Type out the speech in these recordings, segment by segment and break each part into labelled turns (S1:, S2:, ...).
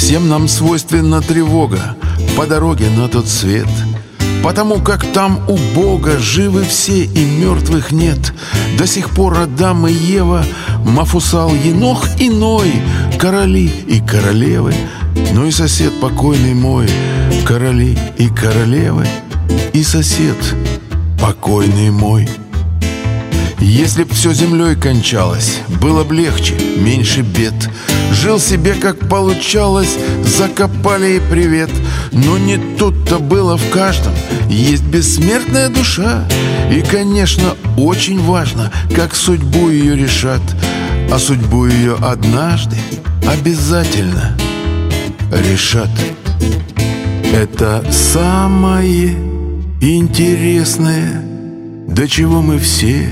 S1: Всем нам свойственна тревога по дороге на тот свет, потому как там у Бога живы все и мертвых нет. До сих пор Адам и Ева, Мафусал, Енох и Ной, короли и королевы. Ну и сосед покойный мой, короли и королевы, и сосед покойный мой. Если б все землей кончалось, было б легче, меньше бед. Жил себе, как получалось, закопали и привет. Но не тут-то было в каждом, есть бессмертная душа. И, конечно, очень важно, как судьбу ее решат. А судьбу ее однажды обязательно решат. Это самое интересное, до чего мы все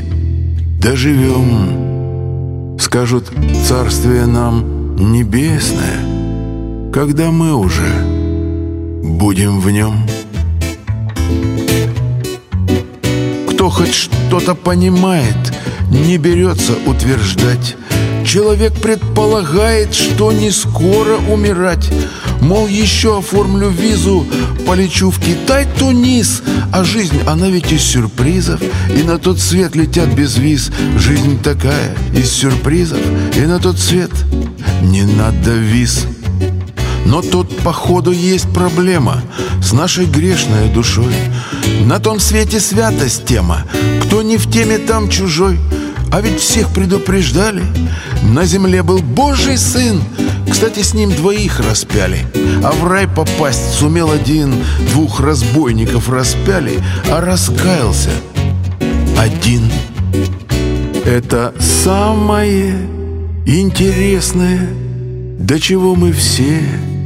S1: доживем. Скажут: царствие нам небесное, когда мы уже будем в нем. Кто хоть что-то понимает, не берется утверждать. Человек предполагает, что не скоро умирать. Мол, еще оформлю визу, полечу в Китай, Тунис. А жизнь, она ведь из сюрпризов, и на тот свет летят без виз. Жизнь такая, из сюрпризов, и на тот свет не надо виз. Но тут, походу, есть проблема с нашей грешной душой. На том свете святость тема, кто не в теме, там чужой. А ведь всех предупреждали, на земле был Божий Сын. Кстати, с ним двоих распяли, а в рай попасть сумел один. Двух разбойников распяли, а раскаялся один. Это самое интересное, до чего мы все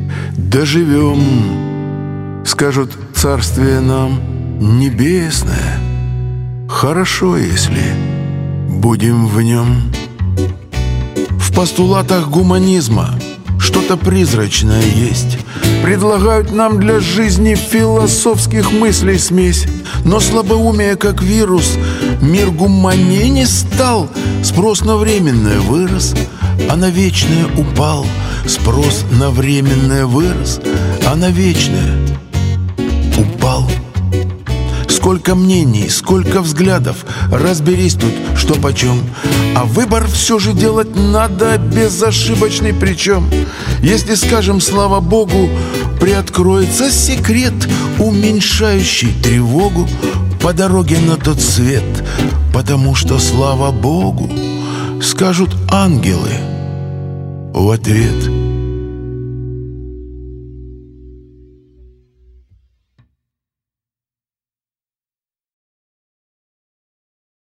S1: доживем. Скажут: царствие нам небесное, хорошо, если будем в нем. В постулатах гуманизма что-то призрачное есть. Предлагают нам для жизни философских мыслей смесь. Но слабоумие, как вирус, мир гуманнее не стал. Спрос на временное вырос, а на вечное упал. Спрос на временное вырос, а на вечное упал. Сколько мнений, сколько взглядов, разберись тут, что почем. А выбор все же делать надо безошибочный причем. Если скажем «слава Богу», приоткроется секрет, уменьшающий тревогу по дороге на тот свет. Потому что «слава Богу» скажут ангелы в ответ.